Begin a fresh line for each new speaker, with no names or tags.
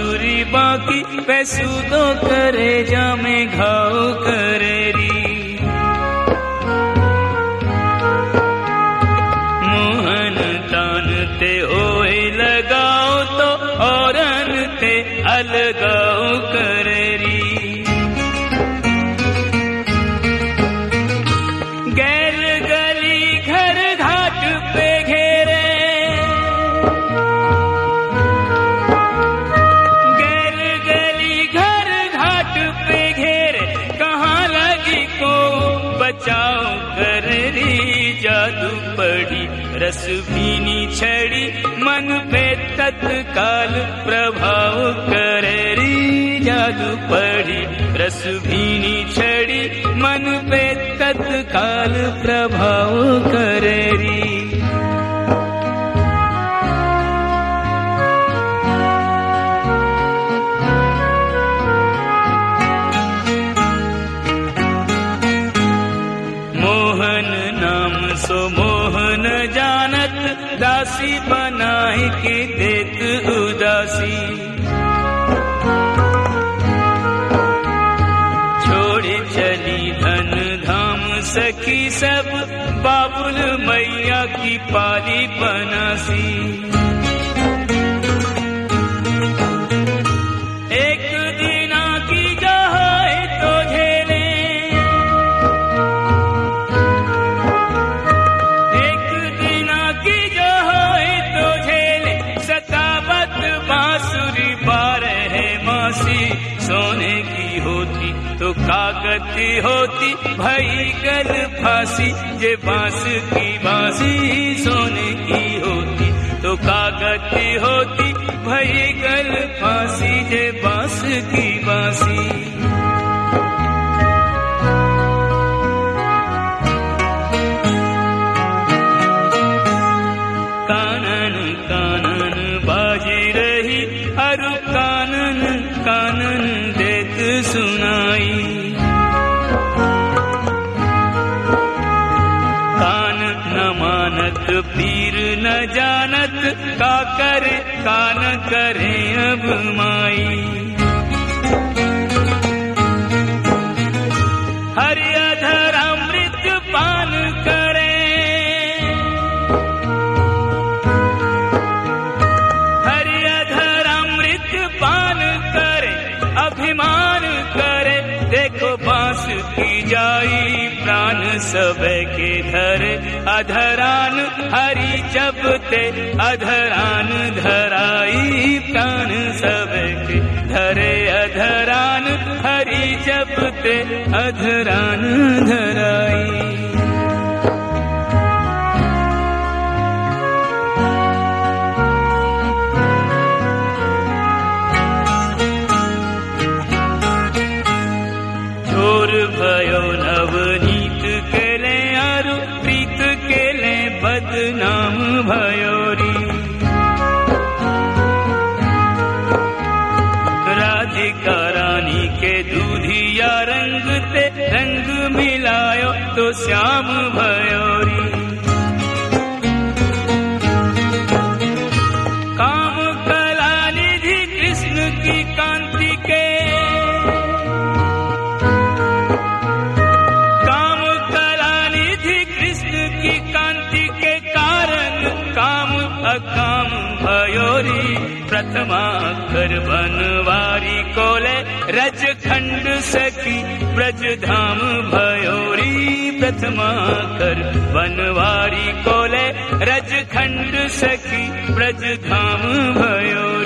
बांसुरी बाकी पैसूदो करे जामे घाव करे री। मोहन तान ते होए लगाओ तो औरन ते अलगाओ करे री। गैर गली घर घाट पे घेरे, गैर गली घर घाट पे घेरे, कहाँ लगी को बचाओ कर री। जादू पड़ी रस भीनी छड़ी, मन पे तत्काल प्रभाव करे री। जादू पड़ी रस भीनी छड़ी, मन पे तत्काल प्रभाव करे री। मोहन नाम सो मोहन जानत, दासी बनाए के देत उदासी। छोड़े चली धन धाम सखी सब, बाबुल मैया की पाली बनासी। एक दिना की जहाए तो झेले, एक दिना की जहाए तो झेले, सतावत बांसुरी बारह मासी। सोने की होती तो कागती होती, भई गल फांसी जे बांस की बांसी। सोने की होती तो कागती होती, भई गल फांसी जे बांस की बांसी। कानन कानन बाजी रही, अरु कानन कानन देत सुनाई। कान न मानत पीर न जानत, का करे कान करे अब माई। हरि अधर अमृत पान करे, हरि अधर अमृत पान करे, अभिमान करे। देखो बांस की जाई, प्राण सब के धरे। अधरान हरि जपते, अधरान धराई। प्राण सब के धरे, अधरान हरि जपते, अधरान धराई। भयो नवनीत केले, अरु प्रीत केले बदनाम भयोरी। राधिका रानी के दूधिया रंग ते, रंग मिलायो तो श्याम भयोरी। काम कला निधि कृष्ण की कांति के, की कांति के कारण काम अकाम भयोरी। प्रथमाक्षर बनवारी कोले, रजखंड सखी ब्रज धाम भयोरी। प्रथमाक्षर बनवारी कोले, रजखंड सखी ब्रज धाम भयोरी।